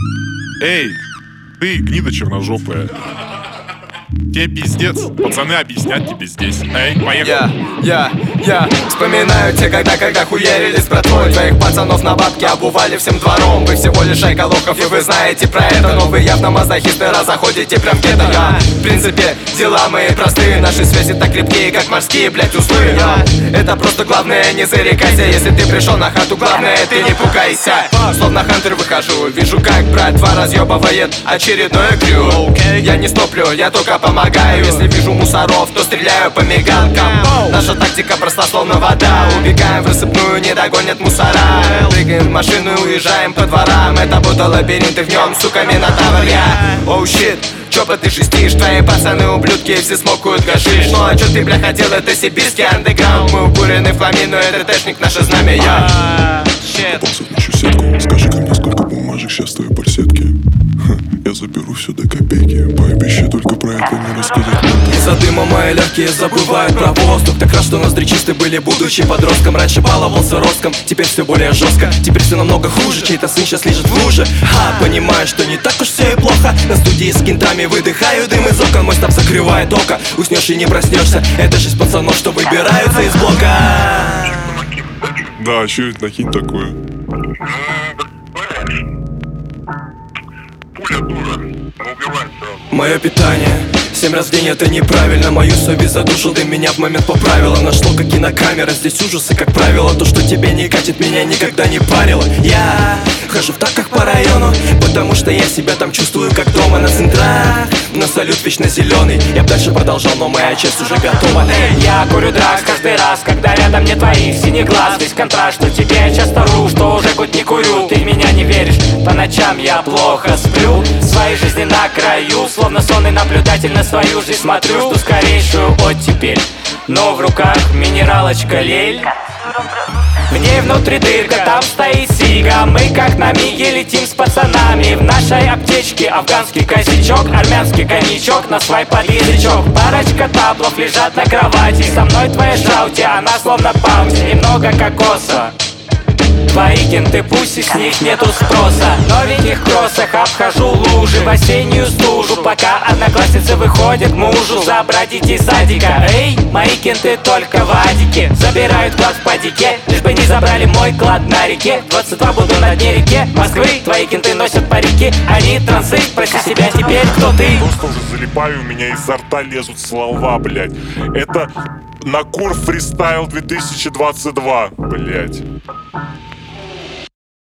Эй, ты гнида черножопая. Тебе пиздец, пацаны объяснят тебе здесь. Эй, поехали. Я вспоминаю те когда хуярили с братвой. Твоих пацанов на бабки обували всем двором. Вы всего лишь шайка лохов, и вы знаете про это. Но вы явно мазохисты, раз заходите прям где-то. В принципе, дела мои простые. Наши связи так крепкие, как морские, блять, узлы. Это просто главное, не зарекайся. Если ты пришел на хату, главное, ты не пугайся. Словно хантер выхожу, вижу, как братва разъебывает очередное крю. Я не стоплю, я только помогаю. Если вижу мусоров, то стреляю по мигалкам. Наша тактика проста, словно вода. Убегаем в рассыпную, не догонят мусора. Прыгаем в машину и уезжаем по дворам. Это будто лабиринт, и в нем, сука, минотавр я. Оу щит, чё ты шестишь? Твои пацаны ублюдки, все смокают гашиш. Ну а чё ты, бля, хотел, это сибирский андеграунд. Мы укурены в хламину, это тэшник, наше знамя, я. Попался в нашу сетку, скажи-ка мне, сколько бумажек сейчас в твоей барсетке. Я заберу все до копейки, пообещай только про это не рассказать. Из-за дыма мои легкие забывают про воздух. Так раз, что ноздри чисты были, будучи подростком. Раньше баловался роском, теперь все более жестко. Теперь все намного хуже, чей-то сын сейчас лежит в луже. Понимаю, что не так уж все и плохо. На студии с кентами выдыхаю дым из окон. Мой став закрывает око, уснешь и не проснешься. Это 6 пацанов, что выбираются из блока. Да, чё это накинь такое? Пуля дура, но убивает сразу. Мое питание 7 раз в день, это неправильно. Мою совесть задушил, ты меня в момент по правилам. Нашло как кинокамера, здесь ужасы, как правило. То, что тебе не катит, меня никогда не парило. Я хожу в таках по району, потому что я себя там чувствую как дома. На центрах, на салют вечно зеленый. Я б дальше продолжал, но моя часть уже готова. Я курю дракс каждый раз, когда рядом нет твоих синих глаз. Весь контраст, что тебе я часто вру, что уже год не курю. Ты в меня не веришь, по ночам я плохо сплю. В своей жизни на краю, словно сонный наблюдатель на свою жизнь смотрю. Жду скорейшую оттепель, но в руках минералочка лель. В ней внутри дырка, там стоит сига. Мы как на миге летим с пацанами. В нашей аптечке афганский косячок, армянский коньячок, на свай под язычок. Парочка таблов лежат на кровати. Со мной твоя жаути, она словно паунти. Немного кокоса. Твои кенты пуси, с них нету спроса. В новеньких кроссах обхожу лужи в осеннюю стужу, пока одноклассницы выходят к мужу забрать из садика. Эй, мои кенты только в адике забирают класс в падике, лишь бы не забрали мой клад на реке. 22 буду на дне реке Москвы. Твои кенты носят парики, они трансы. Спроси себя теперь, кто ты. Просто уже залипаю, у меня изо рта лезут слова, блять. Это Накур фристайл 2022, блять.